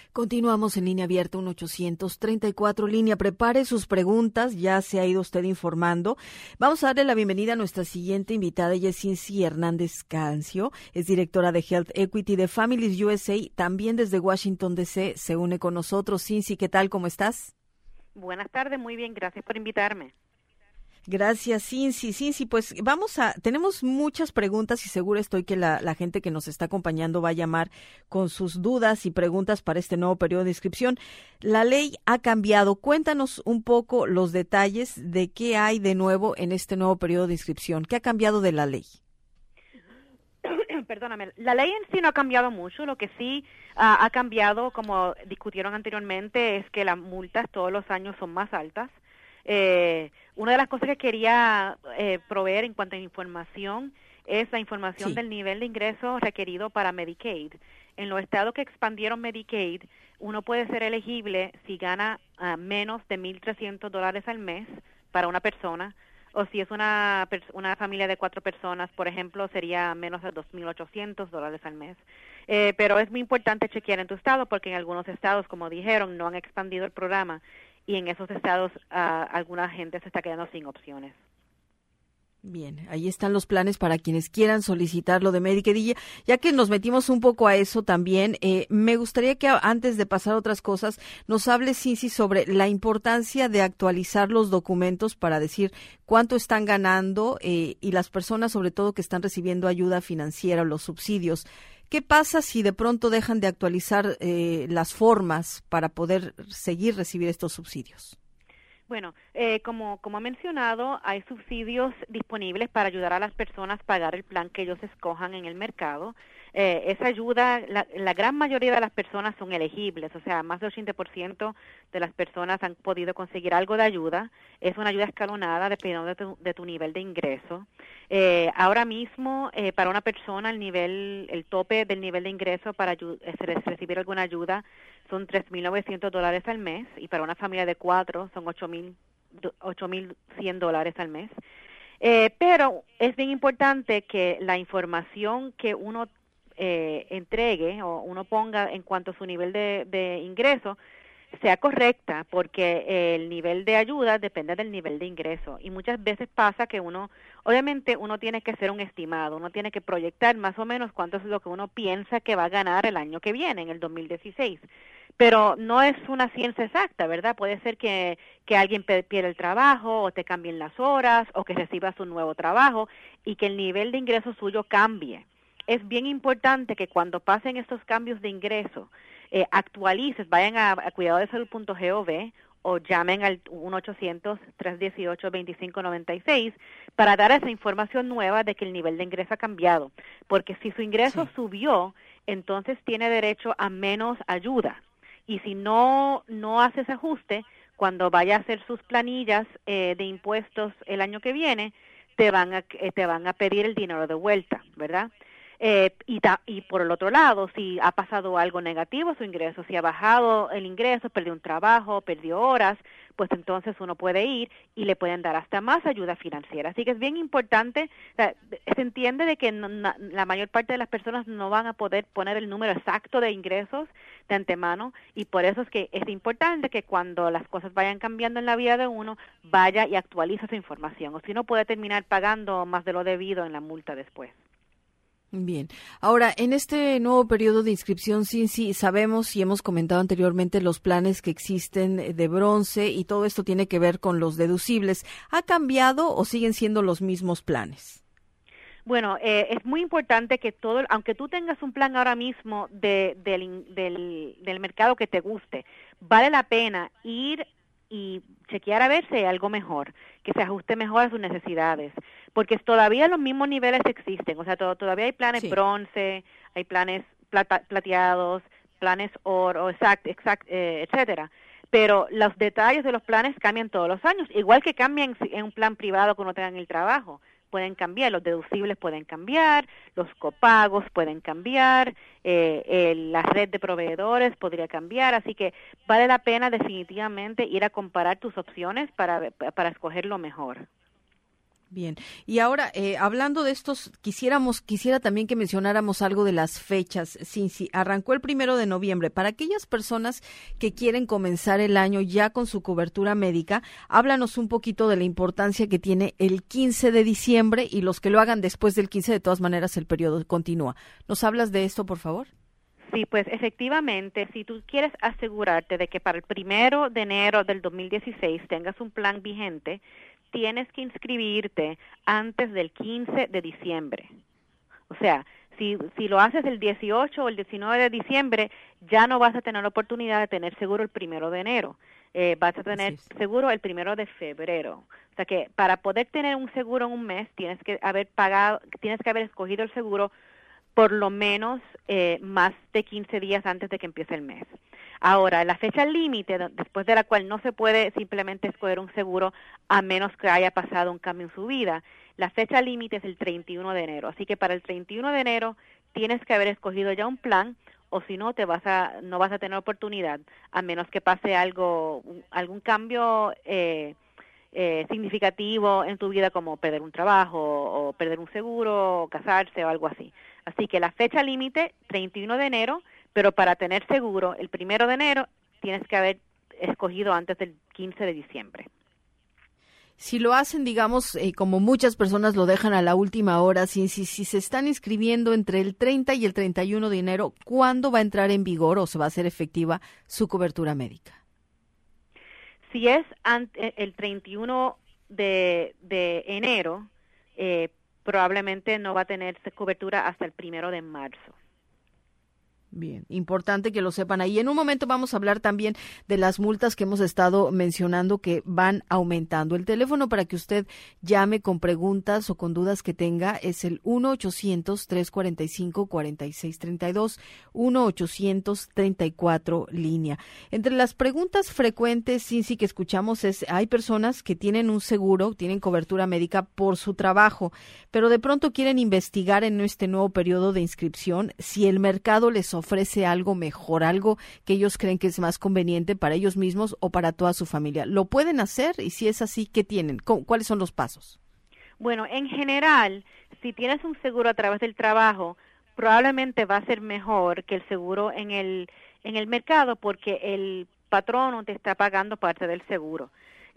Continuamos en línea abierta, 1-834 línea. Prepare sus preguntas, ya se ha ido usted informando. Vamos a darle la bienvenida a nuestra siguiente invitada. Ella es Cincy Hernández Cancio, es directora de Health Equity de Families USA, también desde Washington, D.C. se une con nosotros. Cincy, ¿qué tal? ¿Cómo estás? Buenas tardes, muy bien, gracias por invitarme. Gracias, Cincy. Cincy, pues tenemos muchas preguntas y seguro estoy que la gente que nos está acompañando va a llamar con sus dudas y preguntas para este nuevo periodo de inscripción. La ley ha cambiado. Cuéntanos un poco los detalles de qué hay de nuevo en este nuevo periodo de inscripción. ¿Qué ha cambiado de la ley? Perdóname, la ley en sí no ha cambiado mucho. Lo que sí ha cambiado, como discutieron anteriormente, es que las multas todos los años son más altas. Una de las cosas que quería proveer en cuanto a información es la información del nivel de ingreso requerido para Medicaid. En los estados que expandieron Medicaid, uno puede ser elegible si gana menos de $1,300 al mes para una persona, o si es una familia de 4 personas, por ejemplo, sería menos de $2,800 al mes. Pero es muy importante chequear en tu estado, porque en algunos estados, como dijeron, no han expandido el programa, y en esos estados alguna gente se está quedando sin opciones. Bien, ahí están los planes para quienes quieran solicitar lo de Medicaid. Y ya que nos metimos un poco a eso también, me gustaría que antes de pasar a otras cosas, nos hable, Cincy, sobre la importancia de actualizar los documentos para decir cuánto están ganando y las personas, sobre todo, que están recibiendo ayuda financiera o los subsidios. ¿Qué pasa si de pronto dejan de actualizar las formas para poder recibir estos subsidios? Bueno, como ha mencionado, hay subsidios disponibles para ayudar a las personas a pagar el plan que ellos escojan en el mercado. Esa ayuda, la gran mayoría de las personas son elegibles, o sea, más del 80% de las personas han podido conseguir algo de ayuda. Es una ayuda escalonada dependiendo de tu nivel de ingreso. Ahora mismo, para una persona, el tope del nivel de ingreso para recibir alguna ayuda son $3,900 al mes, y para una familia de 4 son $8,100 al mes. Pero es bien importante que la información que uno entregue o uno ponga en cuanto a su nivel de ingreso sea correcta, porque el nivel de ayuda depende del nivel de ingreso, y muchas veces pasa que obviamente uno tiene que hacer un estimado, uno tiene que proyectar más o menos cuánto es lo que uno piensa que va a ganar el año que viene, en el 2016, pero no es una ciencia exacta, ¿verdad? Puede ser que alguien pierda el trabajo, o te cambien las horas, o que recibas un nuevo trabajo, y que el nivel de ingreso suyo cambie. Es bien importante que cuando pasen estos cambios de ingreso, actualices, vayan a cuidadodesalud.gov o llamen al 1-800-318-2596 para dar esa información nueva de que el nivel de ingreso ha cambiado. Porque si su ingreso subió, entonces tiene derecho a menos ayuda. Y si no hace ese ajuste, cuando vaya a hacer sus planillas de impuestos el año que viene, te van a pedir el dinero de vuelta, ¿verdad? Y por el otro lado, si ha pasado algo negativo su ingreso, si ha bajado el ingreso, perdió un trabajo, perdió horas, pues entonces uno puede ir y le pueden dar hasta más ayuda financiera. Así que es bien importante, se entiende de que la mayor parte de las personas no van a poder poner el número exacto de ingresos de antemano, y por eso es que es importante que cuando las cosas vayan cambiando en la vida de uno, vaya y actualice su información, o si no puede terminar pagando más de lo debido en la multa después. Bien. Ahora, en este nuevo periodo de inscripción, Cincy, sabemos y hemos comentado anteriormente los planes que existen de bronce, y todo esto tiene que ver con los deducibles. ¿Ha cambiado o siguen siendo los mismos planes? Bueno, es muy importante que aunque tú tengas un plan ahora mismo del mercado que te guste, vale la pena ir y chequear a ver si hay algo mejor, que se ajuste mejor a sus necesidades, porque todavía los mismos niveles existen, o sea, todavía hay planes bronce, hay planes plateados, planes oro, etcétera, pero los detalles de los planes cambian todos los años, igual que cambian en un plan privado que uno tenga en el trabajo. Pueden cambiar, los deducibles pueden cambiar, los copagos pueden cambiar, la red de proveedores podría cambiar, así que vale la pena definitivamente ir a comparar tus opciones para escoger lo mejor. Bien, y ahora hablando de estos, quisiera también que mencionáramos algo de las fechas. Cincy, arrancó el 1 de noviembre. Para aquellas personas que quieren comenzar el año ya con su cobertura médica, háblanos un poquito de la importancia que tiene el 15 de diciembre y los que lo hagan después del 15, de todas maneras el periodo continúa. ¿Nos hablas de esto, por favor? Sí, pues efectivamente, si tú quieres asegurarte de que para el 1 de enero del 2016 tengas un plan vigente, tienes que inscribirte antes del 15 de diciembre. O sea, si lo haces el 18 o el 19 de diciembre, ya no vas a tener la oportunidad de tener seguro el 1 de enero. Vas a tener seguro el 1 de febrero. O sea que para poder tener un seguro en un mes, tienes que haber escogido el seguro por lo menos más de 15 días antes de que empiece el mes. Ahora, la fecha límite, después de la cual no se puede simplemente escoger un seguro a menos que haya pasado un cambio en su vida, la fecha límite es el 31 de enero. Así que para el 31 de enero tienes que haber escogido ya un plan, o si no, no vas a tener oportunidad, a menos que pase algún cambio significativo en tu vida, como perder un trabajo o perder un seguro o casarse o algo así. Así que la fecha límite, 31 de enero, pero para tener seguro el 1 de enero tienes que haber escogido antes del 15 de diciembre. Si lo hacen, digamos, como muchas personas lo dejan a la última hora, si se están inscribiendo entre el 30 y el 31 de enero, ¿cuándo va a entrar en vigor o se va a hacer efectiva su cobertura médica? Si es el 31 de enero, probablemente no va a tener cobertura hasta el 1 de marzo. Bien, importante que lo sepan ahí. En un momento vamos a hablar también de las multas que hemos estado mencionando que van aumentando. El teléfono para que usted llame con preguntas o con dudas que tenga es el 1-800-345-4632, 1-800-34 línea. Entre las preguntas frecuentes, sí, que escuchamos hay personas que tienen un seguro, tienen cobertura médica por su trabajo, pero de pronto quieren investigar en este nuevo periodo de inscripción si el mercado les ofrece algo mejor, algo que ellos creen que es más conveniente para ellos mismos o para toda su familia. ¿Lo pueden hacer? Y si es así, ¿qué tienen? ¿Cuáles son los pasos? Bueno, en general, si tienes un seguro a través del trabajo, probablemente va a ser mejor que el seguro en el mercado, porque el patrono te está pagando parte del seguro.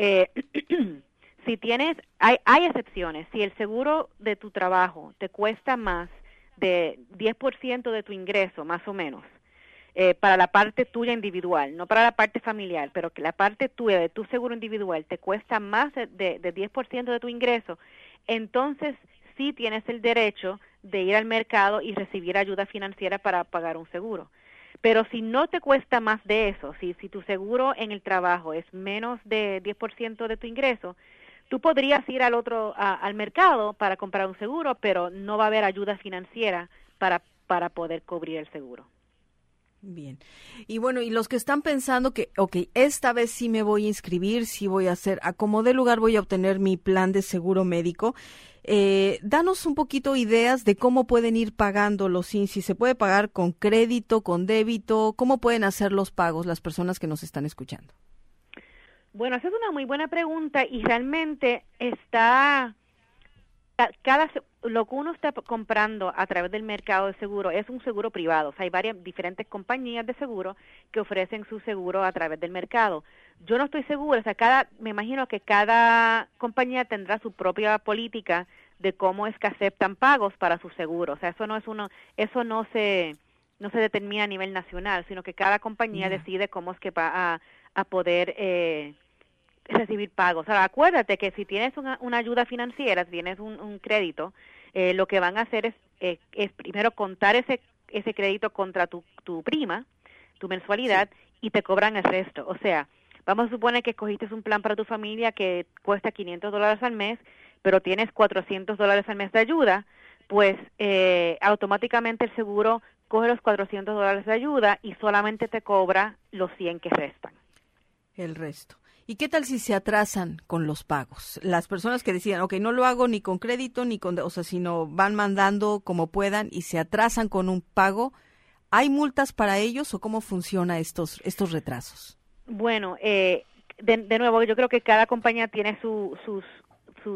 Si hay excepciones. Si el seguro de tu trabajo te cuesta más de 10% de tu ingreso, más o menos, para la parte tuya individual, no para la parte familiar, pero que la parte tuya de tu seguro individual te cuesta más de 10% de tu ingreso, entonces sí tienes el derecho de ir al mercado y recibir ayuda financiera para pagar un seguro. Pero si no te cuesta más de eso, si tu seguro en el trabajo es menos de 10% de tu ingreso, tú podrías ir al mercado para comprar un seguro, pero no va a haber ayuda financiera para poder cubrir el seguro. Bien. Y bueno, y los que están pensando que, esta vez sí me voy a inscribir, sí voy a hacer, a como dé lugar voy a obtener mi plan de seguro médico, danos un poquito ideas de cómo pueden ir pagándolo, si se puede pagar con crédito, con débito, cómo pueden hacer los pagos las personas que nos están escuchando. Bueno, esa es una muy buena pregunta y realmente lo que uno está comprando a través del mercado de seguro es un seguro privado. O sea, hay varias diferentes compañías de seguro que ofrecen su seguro a través del mercado. Yo no estoy segura, o sea, me imagino que cada compañía tendrá su propia política de cómo es que aceptan pagos para su seguro. O sea, eso no se determina a nivel nacional, sino que cada compañía decide cómo es que va a poder recibir pagos. Ahora, acuérdate que si tienes una ayuda financiera, si tienes un crédito, lo que van a hacer es primero contar ese crédito contra tu prima, tu mensualidad, y te cobran el resto. O sea, vamos a suponer que escogiste un plan para tu familia que cuesta $500 al mes, pero tienes $400 al mes de ayuda, pues automáticamente el seguro coge los $400 de ayuda y solamente te cobra los 100 que restan. El resto. ¿Y qué tal si se atrasan con los pagos? Las personas que decían, no lo hago ni con crédito, sino van mandando como puedan y se atrasan con un pago, ¿hay multas para ellos o cómo funciona estos retrasos? Bueno, de nuevo, yo creo que cada compañía tiene sus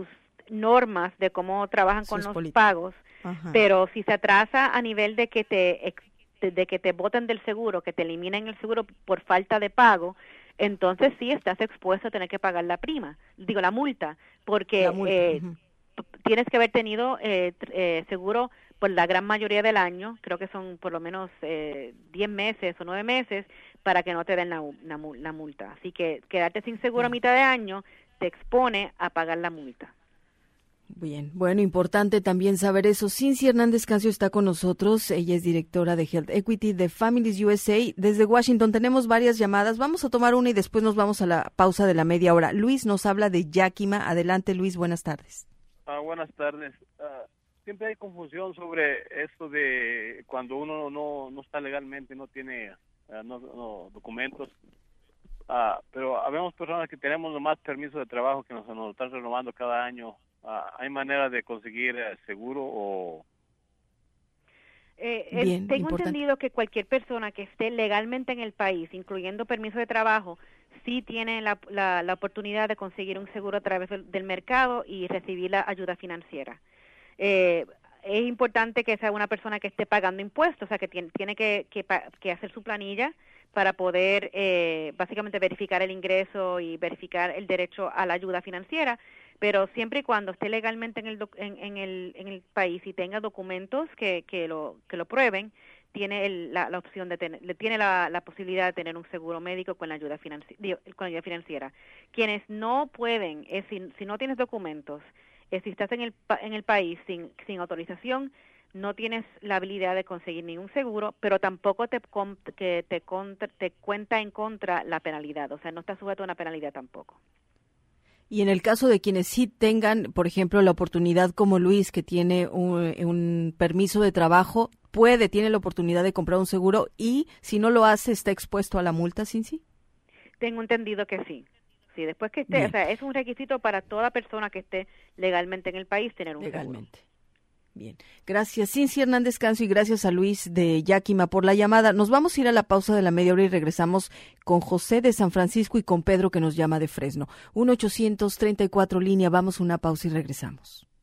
normas de cómo trabajan con Sus los políticas. pagos, Ajá. pero si se atrasa a nivel de que te boten del seguro, que te eliminen el seguro por falta de pago, entonces sí estás expuesto a tener que pagar la multa, porque La multa. Ujú. tienes que haber tenido seguro por la gran mayoría del año, creo que son por lo menos 10 meses o 9 meses, para que no te den la multa. Así que quedarte sin seguro a mitad de año te expone a pagar la multa. Bien, bueno, importante también saber eso. Cincy Hernández Cancio está con nosotros, ella es directora de Health Equity de Families USA desde Washington. Tenemos varias llamadas, vamos a tomar una y después nos vamos a la pausa de la media hora. Luis nos habla de Yakima. Adelante, Luis, buenas tardes. Buenas tardes. Siempre hay confusión sobre esto de cuando uno no está legalmente, no tiene documentos. Pero habemos personas que tenemos nomás permiso de trabajo que nos están renovando cada año. ¿Hay manera de conseguir seguro o...? Bien, tengo importante. entendido que cualquier persona que esté legalmente en el país, incluyendo permiso de trabajo, sí tiene la oportunidad de conseguir un seguro a través del mercado y recibir la ayuda financiera. Es importante que sea una persona que esté pagando impuestos, o sea, que tiene que hacer su planilla para poder básicamente verificar el ingreso y verificar el derecho a la ayuda financiera, pero siempre y cuando esté legalmente en el país y tenga documentos que lo prueben, tiene la opción de tiene la posibilidad de tener un seguro médico con la ayuda financiera. Quienes no pueden, si no tienes documentos, si estás en el país sin autorización, no tienes la habilidad de conseguir ningún seguro, pero tampoco te cuenta en contra la penalidad, o sea, no estás sujeto a una penalidad tampoco. Y en el caso de quienes sí tengan, por ejemplo, la oportunidad como Luis, que tiene un permiso de trabajo, tiene la oportunidad de comprar un seguro y si no lo hace, ¿está expuesto a la multa, Cincy? Tengo entendido que sí. Sí, después que esté, Bien. o sea, es un requisito para toda persona que esté legalmente en el país tener un Legalmente. Seguro. Bien, gracias Cincy Hernández Cancio y gracias a Luis de Yakima por la llamada. Nos vamos a ir a la pausa de la media hora y regresamos con José de San Francisco y con Pedro que nos llama de Fresno. 1-834 línea, vamos a una pausa y regresamos.